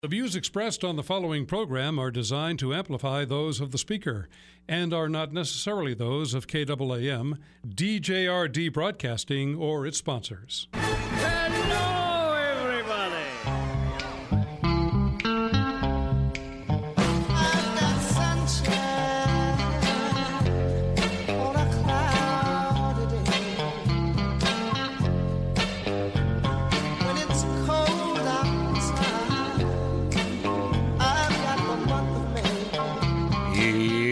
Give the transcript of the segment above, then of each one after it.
The views expressed on the following program are designed to amplify those of the speaker and are not necessarily those of KAAM, DJRD Broadcasting, or its sponsors. Hello, everybody! I've got sunshine on a cloudy day. When it's cold outside, I've got the month of May.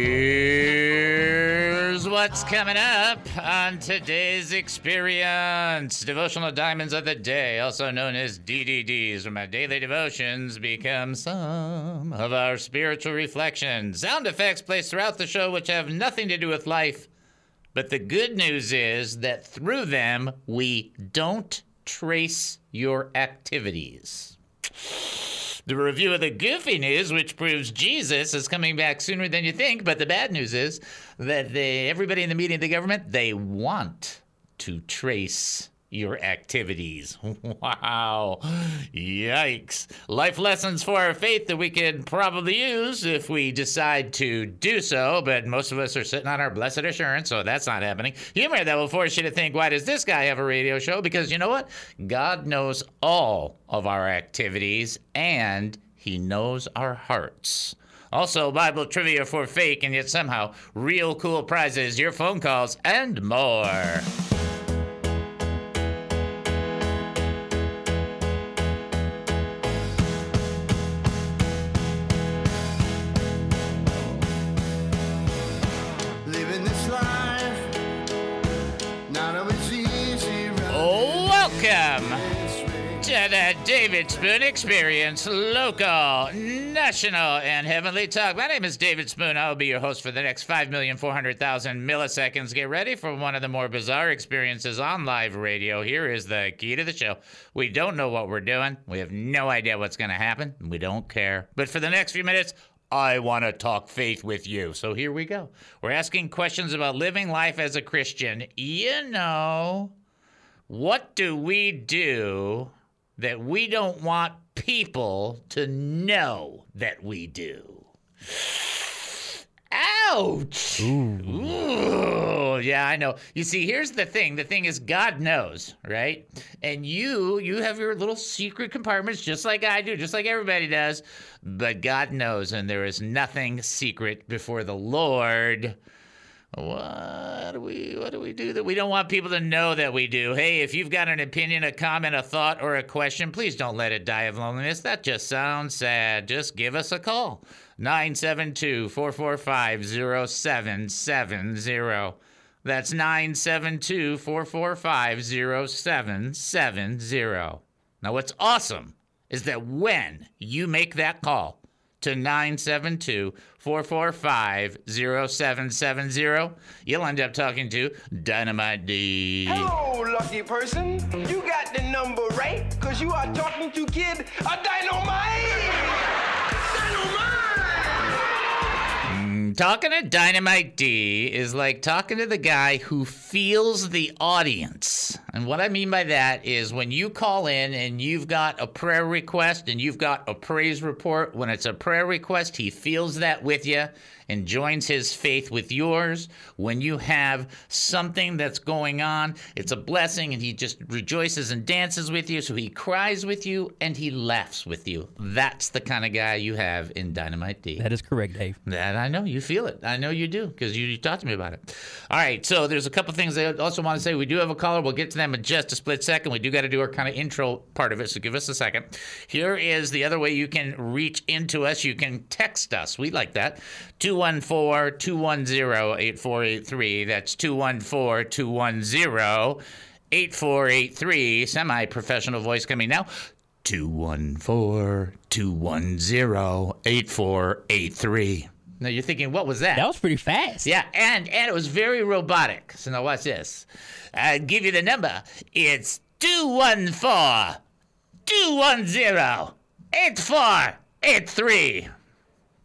Here's what's coming up on today's experience. Devotional Diamonds of the Day, also known as DDDs, where my daily devotions become some of our spiritual reflections. Sound effects placed throughout the show which have nothing to do with life. But the good news is that through them, we don't trace your activities. The review of the goofy news, which proves Jesus is coming back sooner than you think. But the bad news is that everybody in the media and the government, they want to trace your activities. Wow. Yikes. Life lessons for our faith that we could probably use if we decide to do so, but most of us are sitting on our blessed assurance, so that's not happening. Humor that will force you to think, why does this guy have a radio show? Because you know what? God knows all of our activities, and he knows our hearts. Also, Bible trivia for fake and yet somehow real cool prizes, your phone calls, and more. Living this life, not always easy. Welcome to the David Spoon Experience, local, national, and heavenly talk. My name is David Spoon. I'll be your host for the next 5,400,000 milliseconds. Get ready for one of the more bizarre experiences on live radio. Here is the key to the show. We don't know what we're doing. We have no idea what's going to happen. We don't care. But for the next few minutes, I want to talk faith with you. So here we go. We're asking questions about living life as a Christian. You know, what do we do that we don't want people to know that we do? Ouch! Ooh, yeah, I know. You see, here's the thing. The thing is, God knows, right? And you have your little secret compartments, just like I do, just like everybody does. But God knows, and there is nothing secret before the Lord. What do we do that we don't want people to know that we do? Hey, if you've got an opinion, a comment, a thought, or a question, please don't let it die of loneliness. That just sounds sad. Just give us a call. 972-445-0770. That's 972-445-0770. Now, what's awesome is that when you make that call to 972-445-0770, you'll end up talking to Dynamite D. Hello, lucky person. You got the number right, because you are talking to Kid Dynamite. Dynamite! Talking to Dynamite D is like talking to the guy who feels the audience. And what I mean by that is when you call in and you've got a prayer request and you've got a praise report, when it's a prayer request, he feels that with you and joins his faith with yours. When you have something that's going on, it's a blessing, and he just rejoices and dances with you, so he cries with you and he laughs with you. That's the kind of guy you have in Dynamite D. That is correct, Dave. That I know. You feel it. I know you do, because you talked to me about it. All right, so there's a couple things I also want to say. We do have a caller. We'll get to them in just a split second. We do got to do our kind of intro part of it, so give us a second. Here is the other way you can reach into us. You can text us. We like that. 214-210-8483. That's 214-210-8483. Semi-professional voice coming now. 214-210-8483. Now you're thinking, what was that? That was pretty fast. Yeah, and it was very robotic. So now watch this. I'll give you the number. It's 214-210-8483.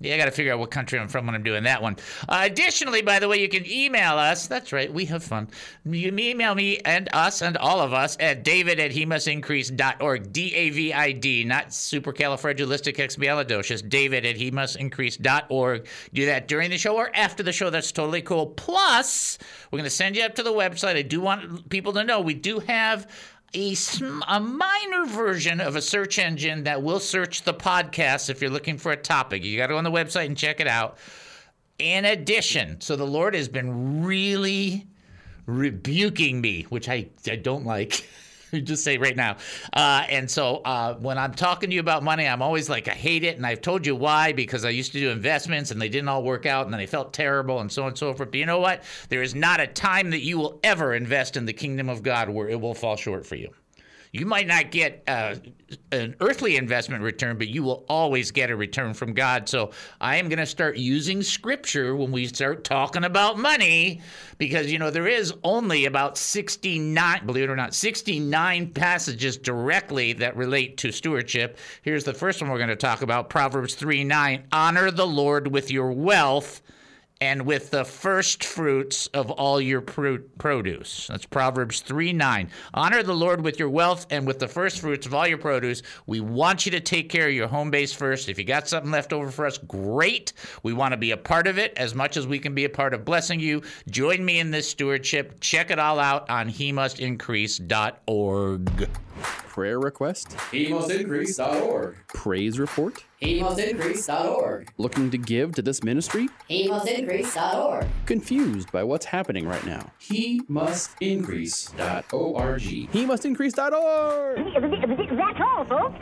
Yeah, I got to figure out what country I'm from when I'm doing that one. Additionally, by the way, you can email us. That's right. We have fun. You can email me and us and all of us at david@hemustincrease.org. DAVID, not supercalifragilisticexpialidocious. David@hemustincrease.org. Do that during the show or after the show. That's totally cool. Plus, we're going to send you up to the website. I do want people to know we do have a minor version of a search engine that will search the podcast if you're looking for a topic. You got to go on the website and check it out. In addition, so the Lord has been really rebuking me, which I don't like. Just say right now. And so when I'm talking to you about money, I'm always like, I hate it. And I've told you why, because I used to do investments and they didn't all work out and then I felt terrible and so on and so forth. But you know what? There is not a time that you will ever invest in the kingdom of God where it will fall short for you. You might not get an earthly investment return, but you will always get a return from God. So I am going to start using scripture when we start talking about money because, you know, there is only about 69, believe it or not, 69 passages directly that relate to stewardship. Here's the first one we're going to talk about, Proverbs 3:9. Honor the Lord with your wealth and with the first fruits of all your produce. That's Proverbs 3:9. Honor the Lord with your wealth and with the first fruits of all your produce. We want you to take care of your home base first. If you got something left over for us, great. We want to be a part of it as much as we can be a part of blessing you. Join me in this stewardship. Check it all out on HeMustIncrease.org. Prayer request? HeMustIncrease.org. Praise report? HeMustIncrease.org. Looking to give to this ministry? HeMustIncrease.org. Confused by what's happening right now? HeMustIncrease.org. HeMustIncrease.org. That's all, folks.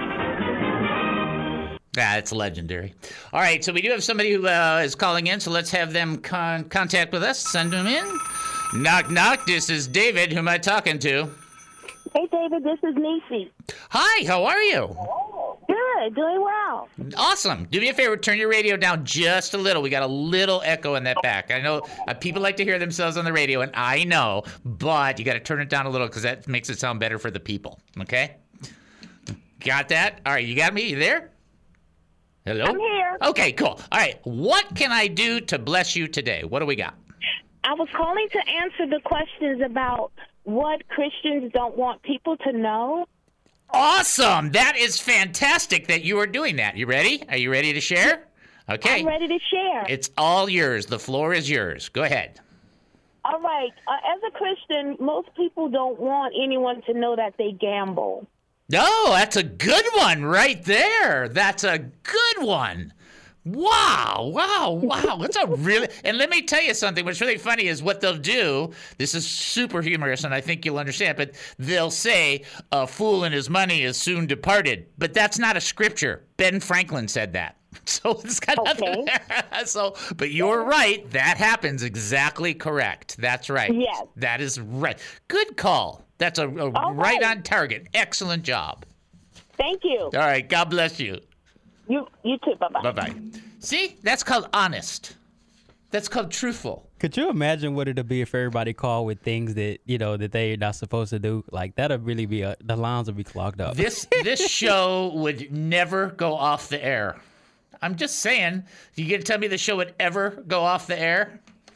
It's legendary. All right, so we do have somebody who is calling in, so let's have them contact with us. Send them in. Knock, knock. This is David. Who am I talking to? Hey, David, this is Niecy. Hi, how are you? Good, doing well. Awesome. Do me a favor, turn your radio down just a little. We got a little echo in that back. I know people like to hear themselves on the radio, and I know, but you got to turn it down a little because that makes it sound better for the people, okay? Got that? All right, you got me? You there? Hello? I'm here. Okay, cool. All right, what can I do to bless you today? What do we got? I was calling to answer the questions about what Christians don't want people to know. Awesome. That is fantastic that you are doing that. You ready? Are you ready to share? Okay. I'm ready to share. It's all yours. The floor is yours. Go ahead. All right. As a Christian, most people don't want anyone to know that they gamble. Oh, that's a good one right there. That's a good one. Wow. That's a really, and let me tell you something. What's really funny is what they'll do. This is super humorous, and I think you'll understand, but they'll say, a fool and his money is soon departed. But that's not a scripture. Ben Franklin said that. So it's got nothing there. So, but you're right. That happens. Exactly correct. That's right. Yes. That is right. Good call. That's a right on target. Excellent job. Thank you. All right. God bless you. You too. Bye-bye. Bye-bye. See? That's called honest. That's called truthful. Could you imagine what it'd be if everybody called with things that, you know, that they're not supposed to do? Like, that'd really be the lines would be clogged up. This show would never go off the air. I'm just saying, you gonna tell me the show would ever go off the air?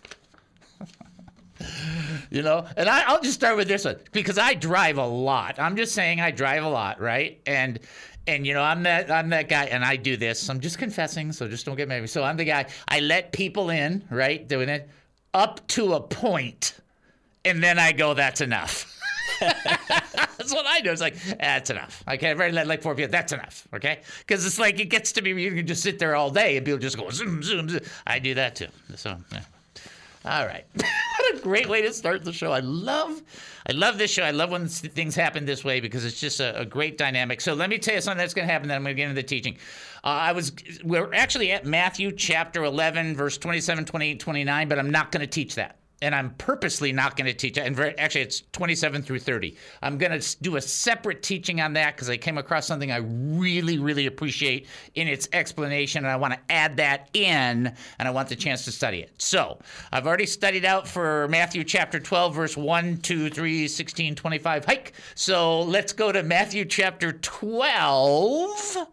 You know, and I'll just start with this one because I drive a lot. I'm just saying I drive a lot, right? And you know, I'm that guy, and I do this. I'm just confessing, so just don't get mad at me. So I'm the guy. I let people in, right, doing it up to a point, and then I go, that's enough. That's what I do. It's like, that's enough. Okay, I've already let like 4 people. That's enough. Okay, because it's like it gets to be you can just sit there all day and people just go zoom zoom zoom. I do that too. So. Yeah. All right. What a great way to start the show. I love this show. I love when things happen this way because it's just a great dynamic. So let me tell you something that's going to happen, then I'm going to get into the teaching. We're actually at Matthew chapter 11, verse 27, 28, 29, but I'm not going to teach that. And I'm purposely not going to teach that. And actually, it's 27 through 30. I'm going to do a separate teaching on that because I came across something I really, really appreciate in its explanation, and I want to add that in, and I want the chance to study it. So I've already studied out for Matthew chapter 12, verse 1, 2, 3, 16, 25, hike. So let's go to Matthew chapter 12.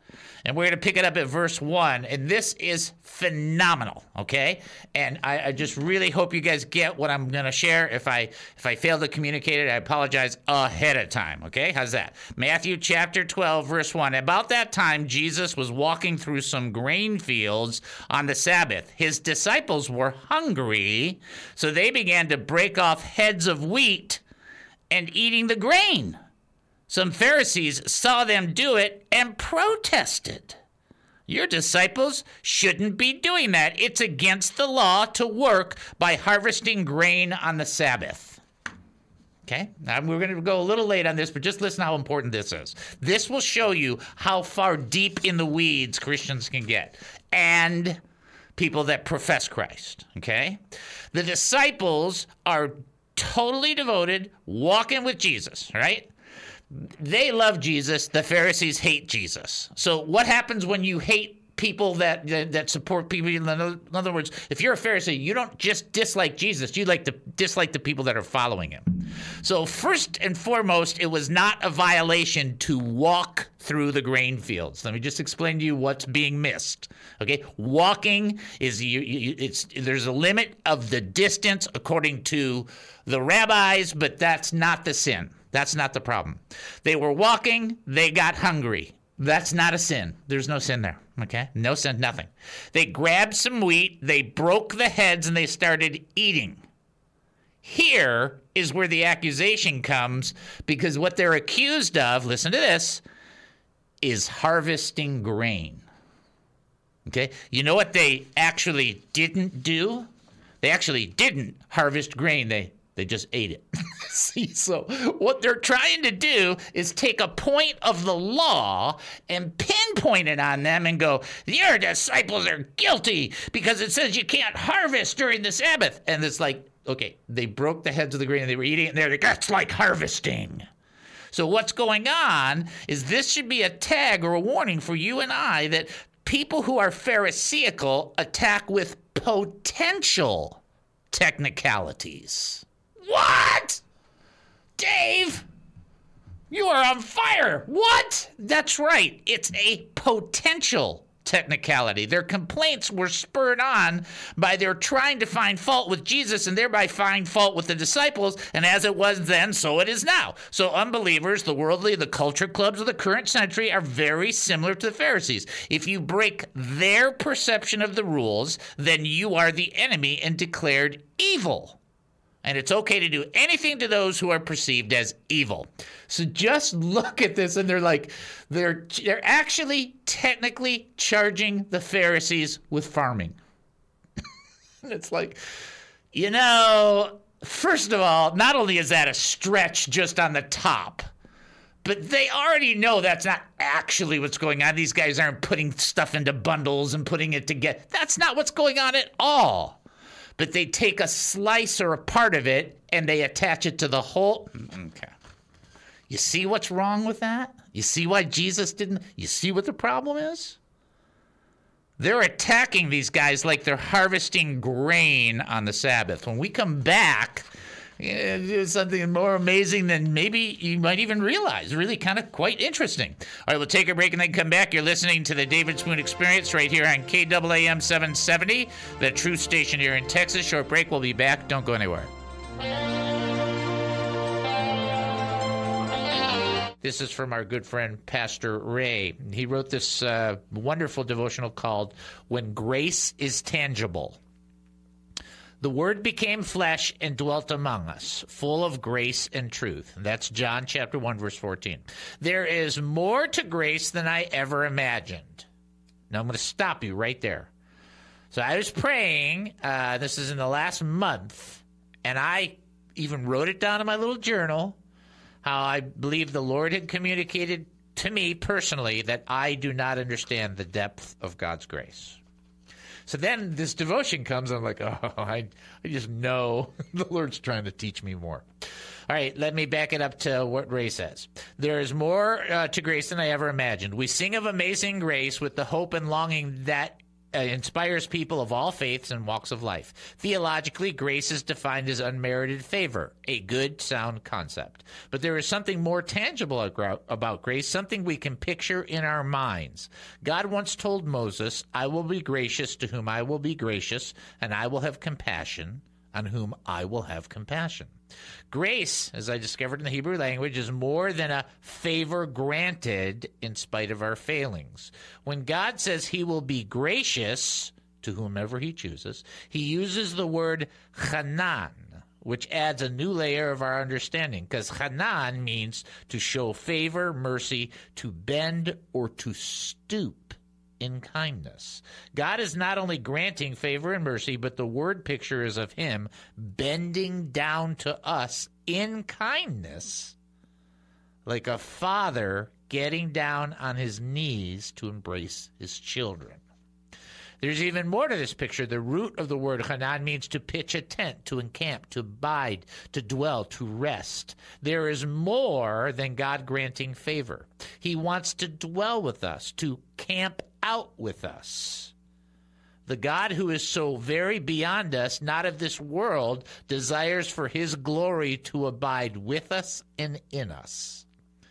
And we're going to pick it up at verse 1. And this is phenomenal, okay? And I just really hope you guys get what I'm going to share. If I fail to communicate it, I apologize ahead of time, okay? How's that? Matthew chapter 12, verse 1. About that time, Jesus was walking through some grain fields on the Sabbath. His disciples were hungry, so they began to break off heads of wheat and eating the grain. Some Pharisees saw them do it and protested. Your disciples shouldn't be doing that. It's against the law to work by harvesting grain on the Sabbath. Okay? Now, we're going to go a little late on this, but just listen how important this is. This will show you how far deep in the weeds Christians can get, and people that profess Christ. Okay? The disciples are totally devoted, walking with Jesus, right? They love Jesus. The Pharisees hate Jesus. So what happens when you hate people that support people? In other words, if you're a Pharisee, you don't just dislike Jesus. You dislike the people that are following him. So first and foremost, it was not a violation to walk through the grain fields. Let me just explain to you what's being missed. Okay, walking is there's a limit of the distance according to the rabbis, but that's not the sin. That's not the problem. They were walking, they got hungry. That's not a sin. There's no sin there, okay? No sin, nothing. They grabbed some wheat, they broke the heads, and they started eating. Here is where the accusation comes, because what they're accused of, listen to this, is harvesting grain. Okay? You know what they actually didn't do? They actually didn't harvest grain. They just ate it. See, so what they're trying to do is take a point of the law and pinpoint it on them and go, your disciples are guilty because it says you can't harvest during the Sabbath. And it's like, okay, they broke the heads of the grain and they were eating it, and they're like, that's like harvesting. So what's going on is this should be a tag or a warning for you and I that people who are Pharisaical attack with potential technicalities. What? Dave, you are on fire. What? That's right. It's a potential technicality. Their complaints were spurred on by their trying to find fault with Jesus and thereby find fault with the disciples. And as it was then, so it is now. So unbelievers, the worldly, the culture clubs of the current century are very similar to the Pharisees. If you break their perception of the rules, then you are the enemy and declared evil. And it's okay to do anything to those who are perceived as evil. So just look at this, and they're actually technically charging the Pharisees with farming. And it's like, first of all, not only is that a stretch just on the top, but they already know that's not actually what's going on. These guys aren't putting stuff into bundles and putting it together. That's not what's going on at all. But they take a slice or a part of it and they attach it to the whole. Okay. You see what's wrong with that? You see why Jesus didn't? You see what the problem is? They're attacking these guys like they're harvesting grain on the Sabbath. When we come back, it's something more amazing than maybe you might even realize. Really kind of quite interesting. All right, we'll take a break and then come back. You're listening to the David Spoon Experience right here on KAAM 770, the Truth Station here in Texas. Short break. We'll be back. Don't go anywhere. This is from our good friend, Pastor Ray. He wrote this wonderful devotional called When Grace is Tangible. The Word became flesh and dwelt among us, full of grace and truth. That's John chapter 1, verse 14. There is more to grace than I ever imagined. Now I'm going to stop you right there. So I was praying, this is in the last month, and I even wrote it down in my little journal, how I believe the Lord had communicated to me personally that I do not understand the depth of God's grace. So then this devotion comes, and I'm like, I just know the Lord's trying to teach me more. All right, let me back it up to what Ray says. There is more to grace than I ever imagined. We sing of amazing grace with the hope and longing that inspires people of all faiths and walks of life. Theologically, grace is defined as unmerited favor, a good, sound concept. But there is something more tangible about grace, something we can picture in our minds. God once told Moses, I will be gracious to whom I will be gracious, and I will have compassion on whom I will have compassion. Grace, as I discovered in the Hebrew language, is more than a favor granted in spite of our failings. When God says he will be gracious to whomever he chooses, he uses the word chanan, which adds a new layer of our understanding, because chanan means to show favor, mercy, to bend, or to stoop in kindness. God is not only granting favor and mercy, but the word picture is of him bending down to us in kindness, like a father getting down on his knees to embrace his children. There's even more to this picture. The root of the word chanan means to pitch a tent, to encamp, to abide, to dwell, to rest. There is more than God granting favor. He wants to dwell with us, to camp out with us. The God who is so very beyond us, not of this world, desires for his glory to abide with us and in us.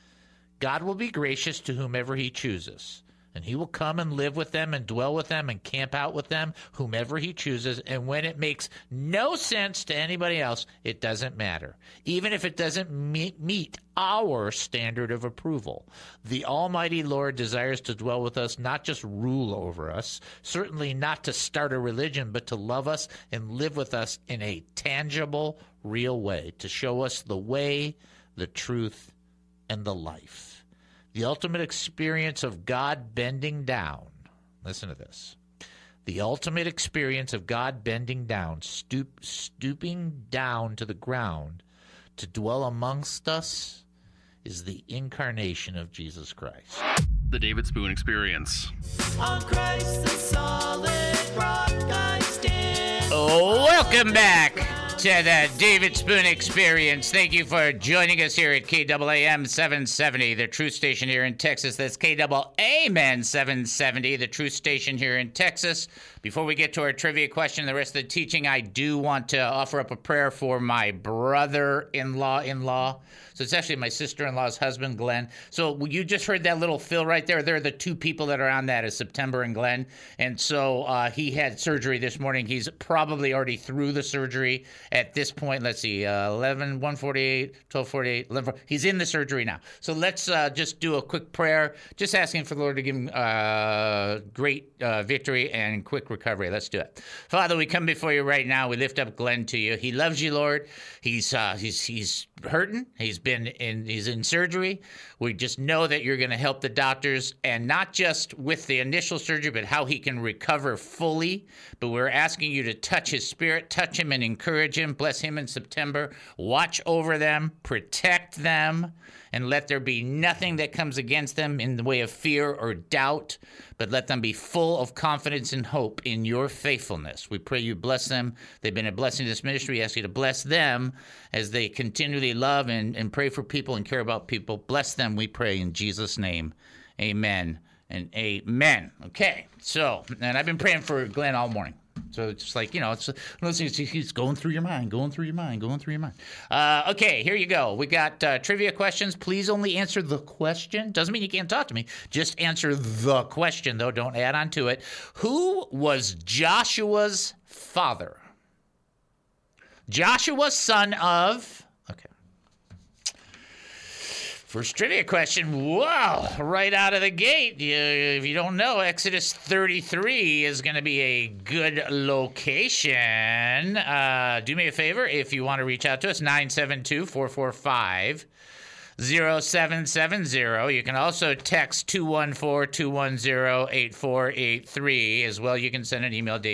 God will be gracious to whomever he chooses, and he will come and live with them and dwell with them and camp out with them, whomever he chooses. And when it makes no sense to anybody else, it doesn't matter. Even if it doesn't meet our standard of approval. The Almighty Lord desires to dwell with us, not just rule over us, certainly not to start a religion, but to love us and live with us in a tangible, real way, to show us the way, the truth, and the life. The ultimate experience of God bending down, listen to this. The ultimate experience of God bending down, stooping down to the ground to dwell amongst us, is the incarnation of Jesus Christ. The David Spoon Experience. On Christ the solid rock I stand. Welcome back to the David Spoon Experience. Thank you for joining us here at KAAM 770, the truth station here in Texas. That's KAAM 770, the truth station here in Texas. Before we get to our trivia question and the rest of the teaching, I do want to offer up a prayer for my brother-in-law. So it's actually my sister-in-law's husband, Glenn. So you just heard that little fill right there. They're the two people that are on that, is September and Glenn. And so he had surgery this morning. He's probably already through the surgery at this point. Let's see, 1:48, 12:48, 11. He's in the surgery now. So let's just do a quick prayer, just asking for the Lord to give him great victory and quick recovery. Let's do it. Father, we come before you right now. We lift up Glenn to you. He loves you, Lord. He's hurting. He's in surgery. We just know that you're going to help the doctors, and not just with the initial surgery, but how he can recover fully. But we're asking you to touch his spirit, touch him and encourage him. Bless him in September. Watch over them, protect them, and let there be nothing that comes against them in the way of fear or doubt, but let them be full of confidence and hope in your faithfulness. We pray you bless them. They've been a blessing to this ministry. We ask you to bless them as they continually love and pray for people and care about people. Bless them, we pray, in Jesus' name. Amen and amen. Okay, so, and I've been praying for Glenn all morning. So it's just like, he's going through your mind. Okay, here you go. We got trivia questions. Please only answer the question. Doesn't mean you can't talk to me. Just answer the question, though. Don't add on to it. Who was Joshua's father? Joshua, son of... Okay. First trivia question. Wow, right out of the gate. If you don't know, Exodus 33 is going to be a good location. Do me a favor. If you want to reach out to us, 972-445-0770. You can also text 214-210-8483. As well, you can send an email,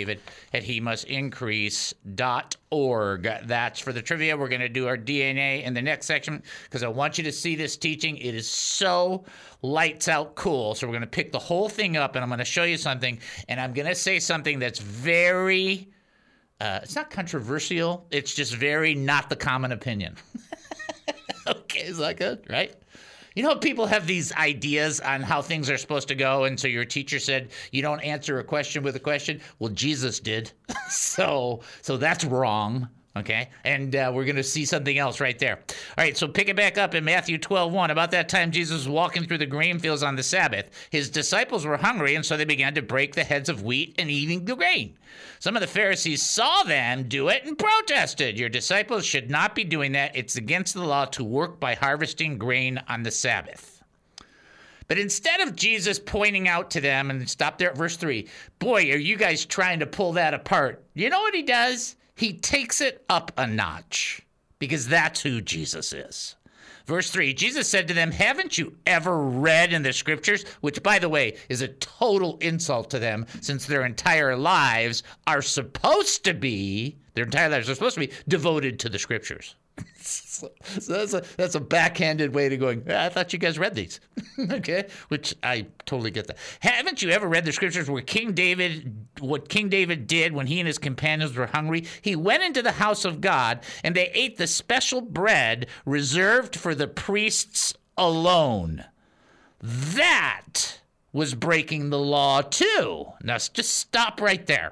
david@hemustincrease.org. That's for the trivia. We're going to do our DNA in the next section because I want you to see this teaching. It is so lights out cool. So we're going to pick the whole thing up, and I'm going to show you something, and I'm going to say something that's very, it's not controversial. It's just very not the common opinion. Okay, is that good? Right? You know, people have these ideas on how things are supposed to go, and so your teacher said you don't answer a question with a question. Well, Jesus did, so that's wrong. Okay, and we're going to see something else right there. All right, so pick it back up in Matthew 12:1. About that time, Jesus was walking through the grain fields on the Sabbath. His disciples were hungry, and so they began to break the heads of wheat and eating the grain. Some of the Pharisees saw them do it and protested. Your disciples should not be doing that. It's against the law to work by harvesting grain on the Sabbath. But instead of Jesus pointing out to them, and stop there at verse 3, boy, are you guys trying to pull that apart. You know what he does? He takes it up a notch, because that's who Jesus is. Verse 3, Jesus said to them, haven't you ever read in the scriptures, which, by the way, is a total insult to them, since their entire lives are supposed to be devoted to the scriptures. So that's a backhanded way to going, I thought you guys read these. Okay, which I totally get that. Haven't you ever read the scriptures where what King David did when he and his companions were hungry? He went into the house of God, and they ate the special bread reserved for the priests alone. That was breaking the law too. Now just stop right there.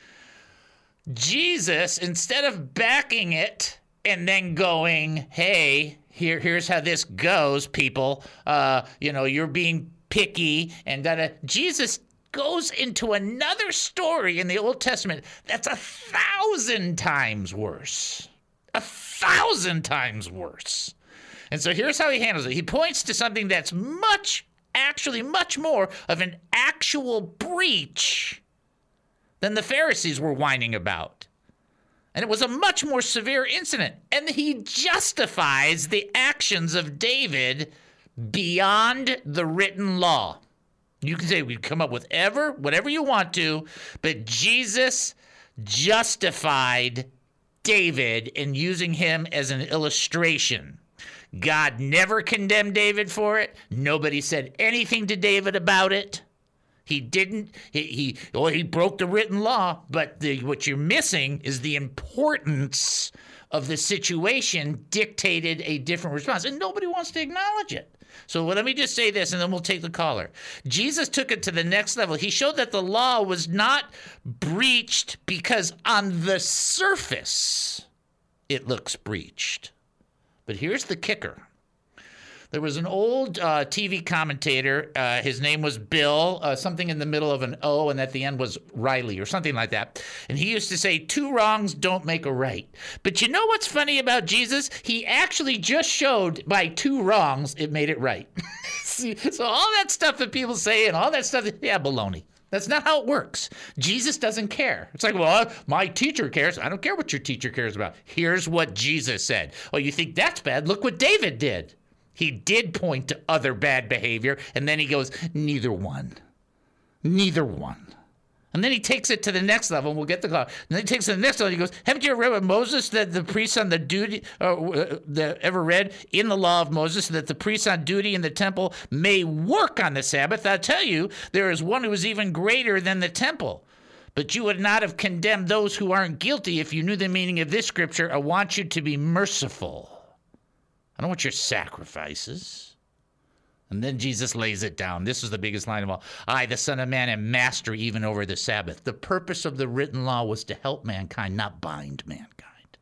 Jesus, instead of backing it and then going, hey, here's how this goes, people. You're being picky and da-da. Jesus goes into another story in the Old Testament that's 1,000 times worse. 1,000 times worse. And so here's how he handles it. He points to something that's much more of an actual breach than the Pharisees were whining about. And it was a much more severe incident. And he justifies the actions of David beyond the written law. You can say we come up with whatever you want to, but Jesus justified David in using him as an illustration. God never condemned David for it. Nobody said anything to David about it. He didn't. He broke the written law, but what you're missing is the importance of the situation dictated a different response, and nobody wants to acknowledge it. So let me just say this, and then we'll take the caller. Jesus took it to the next level. He showed that the law was not breached because on the surface it looks breached. But here's the kicker. There was an old TV commentator. His name was Bill, something in the middle of an O, and at the end was Riley or something like that. And he used to say, 2 wrongs don't make a right. But you know what's funny about Jesus? He actually just showed by 2 wrongs it made it right. So all that stuff that people say and all that stuff, baloney. That's not how it works. Jesus doesn't care. It's like, well, my teacher cares. I don't care what your teacher cares about. Here's what Jesus said. Oh, you think that's bad? Look what David did. He did point to other bad behavior, and then he goes, neither one. Neither one. And then he takes it to the next level, and we'll get the call. And then he takes it to the next level, and he goes, haven't you ever read with Moses that the priests on the duty, ever read in the law of Moses that the priests on duty in the temple may work on the Sabbath? I'll tell you, there is one who is even greater than the temple. But you would not have condemned those who aren't guilty if you knew the meaning of this scripture. I want you to be merciful. I don't want your sacrifices. And then Jesus lays it down. This is the biggest line of all. I, the Son of Man, am master even over the Sabbath. The purpose of the written law was to help mankind, not bind mankind.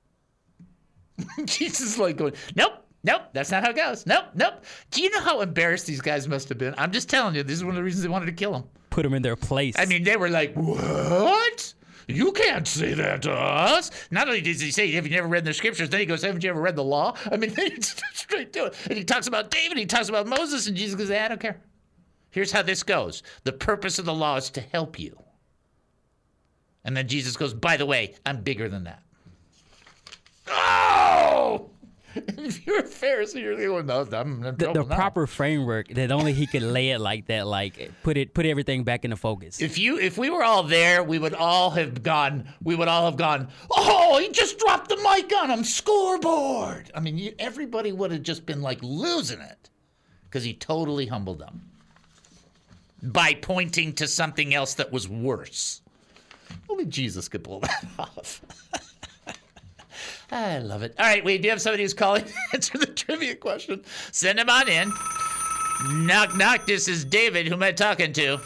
Jesus is like going, nope, that's not how it goes. Nope. Do you know how embarrassed these guys must have been? I'm just telling you, this is one of the reasons they wanted to kill him. Put them in their place. I mean, they were like, what? You can't say that to us. Not only does he say, have you never read the scriptures? Then he goes, haven't you ever read the law? I mean, then he's straight to it. And he talks about David, he talks about Moses, and Jesus goes, I don't care. Here's how this goes. The purpose of the law is to help you. And then Jesus goes, by the way, I'm bigger than that. Oh! If you're a Pharisee, you're going, no, I'm in trouble the proper framework that only he could lay it like that, like put everything back into focus. If we were all there, we would all have gone, oh, he just dropped the mic on him, scoreboard. I mean, everybody would have just been like losing it because he totally humbled them by pointing to something else that was worse. Only Jesus could pull that off. I love it. All right, we do have somebody who's calling to answer the trivia question. Send them on in. Knock, knock. This is David. Who am I talking to?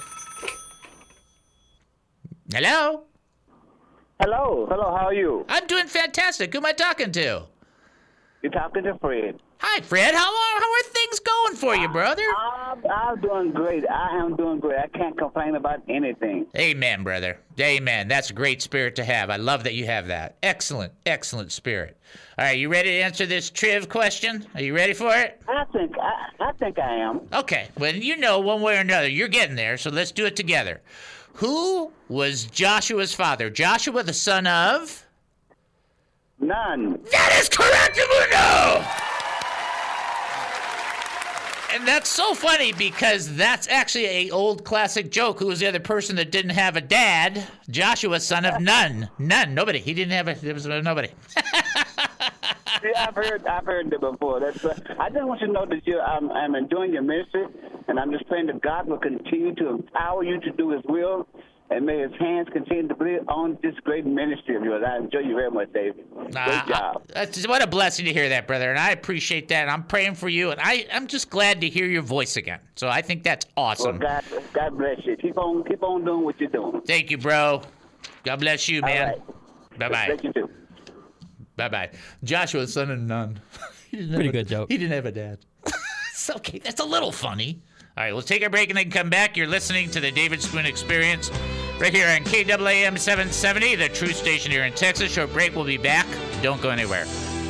Hello? Hello, how are you? I'm doing fantastic. Who am I talking to? You're talking to Fred. Hi, Fred. How are things going for you, brother? I'm doing great. I am doing great. I can't complain about anything. Amen, brother. Amen. That's a great spirit to have. I love that you have that. Excellent, excellent spirit. All right, you ready to answer this Triv question? Are you ready for it? I think I am. Okay. Well, you know one way or another. You're getting there, so let's do it together. Who was Joshua's father? Joshua, the son of? Nun. That is correct, Mundo! And that's so funny because that's actually an old classic joke. Who was the other person that didn't have a dad? Joshua, son of Nun. None. Nobody. He didn't have a... There was nobody. Yeah, I've heard that before. I just want you to know that I'm enjoying your ministry, and I'm just praying that God will continue to empower you to do His will, and may His hands continue to be on this great ministry of yours. I enjoy you very much, David. Great job. What a blessing to hear that, brother, and I appreciate that. And I'm praying for you, and I'm just glad to hear your voice again. So I think that's awesome. Well, God bless you. Keep on doing what you're doing. Thank you, bro. God bless you, man. Right. Bye-bye. Thank you, too. Bye-bye. Joshua, son of Nun. Pretty good joke. He didn't have a dad. It's okay. That's a little funny. All right, we'll take a break and then come back. You're listening to the David Spoon Experience right here on KAAM 770, the true station here in Texas. Short break. We'll be back. Don't go anywhere.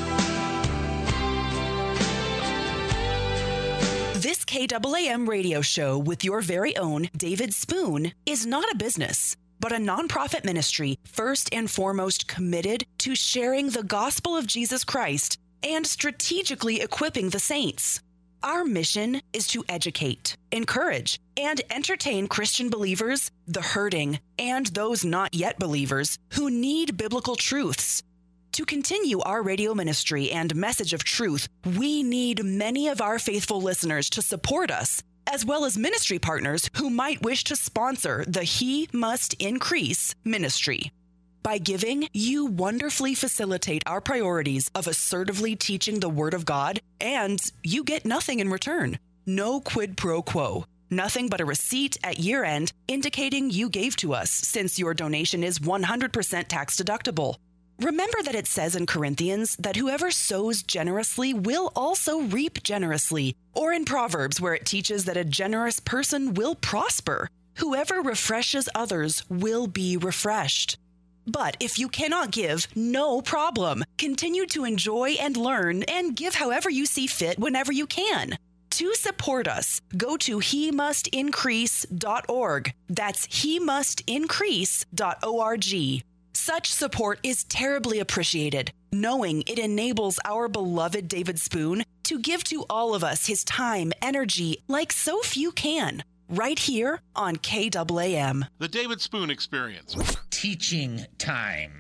This KAAM radio show with your very own David Spoon is not a business, but a nonprofit ministry first and foremost committed to sharing the gospel of Jesus Christ and strategically equipping the saints. Our mission is to educate, encourage, and entertain Christian believers, the hurting, and those not yet believers who need biblical truths. To continue our radio ministry and message of truth, we need many of our faithful listeners to support us, as well as ministry partners who might wish to sponsor the He Must Increase ministry. By giving, you wonderfully facilitate our priorities of assertively teaching the Word of God, and you get nothing in return. No quid pro quo. Nothing but a receipt at year-end indicating you gave to us, since your donation is 100% tax deductible. Remember that it says in Corinthians that whoever sows generously will also reap generously, or in Proverbs where it teaches that a generous person will prosper. Whoever refreshes others will be refreshed. But if you cannot give, no problem. Continue to enjoy and learn and give however you see fit whenever you can. To support us, go to HeMustIncrease.org. That's HeMustIncrease.org. Such support is terribly appreciated, knowing it enables our beloved David Spoon to give to all of us his time, energy, like so few can. Right here on KAAM. The David Spoon Experience. Teaching time.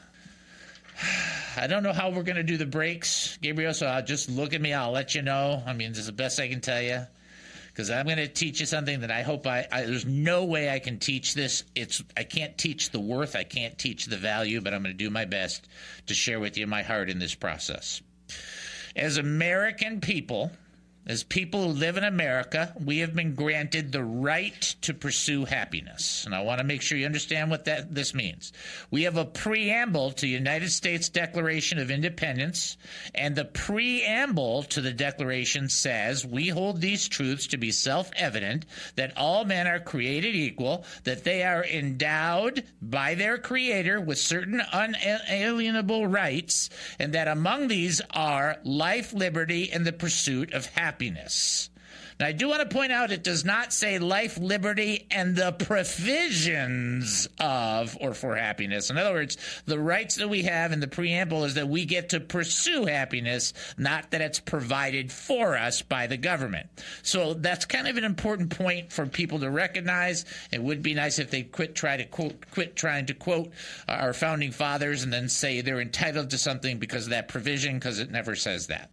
I don't know how we're going to do the breaks, Gabriel, so just look at me. I'll let you know. I mean, this is the best I can tell you, because I'm going to teach you something that I hope there's no way I can teach this. I can't teach the worth. I can't teach the value, but I'm going to do my best to share with you my heart in this process. As American people, as people who live in America, we have been granted the right to pursue happiness. And I want to make sure you understand what this means. We have a preamble to the United States Declaration of Independence, and the preamble to the Declaration says, we hold these truths to be self-evident, that all men are created equal, that they are endowed by their Creator with certain unalienable rights, and that among these are life, liberty, and the pursuit of happiness. Now, I do want to point out it does not say life, liberty, and the provisions of or for happiness. In other words, the rights that we have in the preamble is that we get to pursue happiness, not that it's provided for us by the government. So that's kind of an important point for people to recognize. It would be nice if they quit trying to quote our founding fathers and then say they're entitled to something because of that provision, because it never says that.